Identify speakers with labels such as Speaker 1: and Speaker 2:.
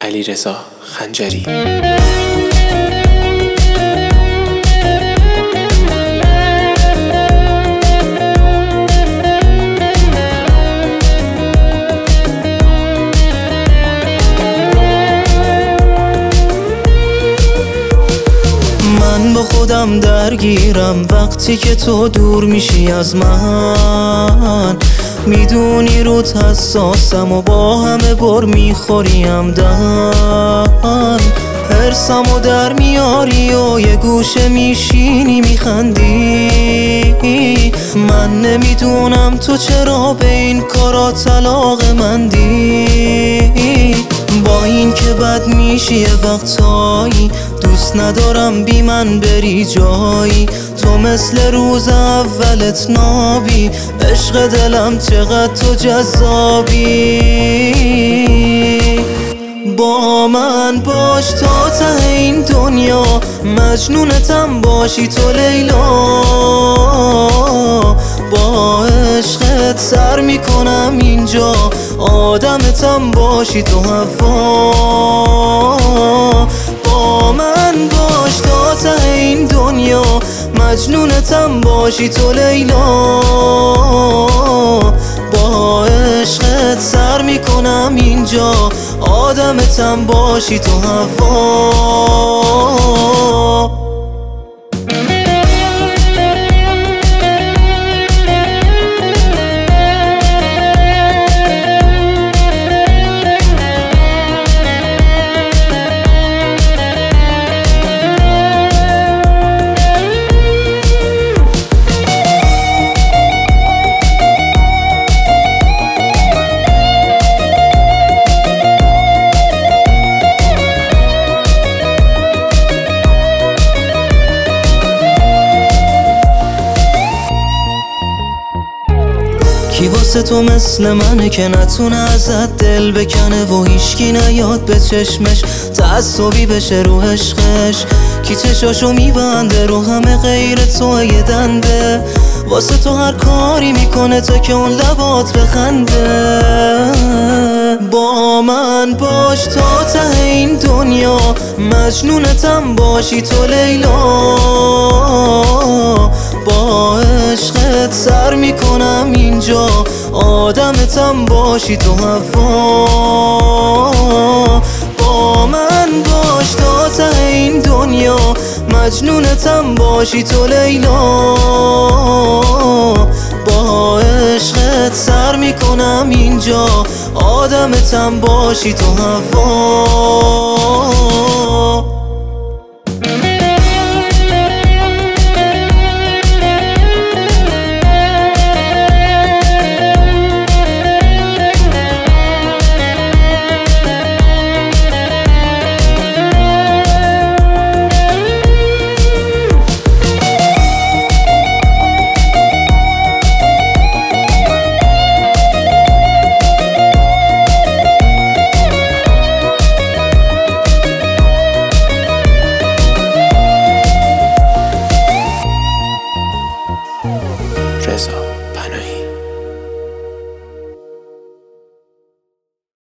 Speaker 1: علیرضا خنجری.
Speaker 2: من با خودم درگیرم وقتی که تو دور میشی از من، میدونی رود حساسم و با همه بر میخوریم دن، حرسم و در میاری و یه گوشه میشینی میخندی. من نمیدونم تو چرا به این کارا علاقه‌مندی، با این که بد میشی یه وقتایی دوست ندارم بی من بری جایی. تو مثل روز اولت نابی، عشق دلم چقدر تو جذابی. با من باش تا ته این دنیا، مجنونتم باشی تو لیلا. با عشقت سر میکنم اینجا، آدمتم باشی تو هوا. با من باش تا ته این دنیا، مجنونتم باشی تو لیلا. با عشقت سر میکنم اینجا، آدمتم باشی تو هوا. کی واسه تو مثل منه که نتونه ازت دل بکنه و هیچکی نیاد به چشمش تعصبی بشه رو عشقش؟ کی چشاشو میبنده رو همه غیر تو یه دنده، واسه تو هر کاری میکنه تا که اون لبات بخنده. با من باش تا ته این دنیا، مجنونتم باشی تو لیلا. با عشقت سر میکنم اینجا، آدمتم باشی تو هوا. با من باش تا ته این دنیا، مجنونتم باشی تو لیلا. با عشقت سر میکنم اینجا، آدمتم باشی تو هوا.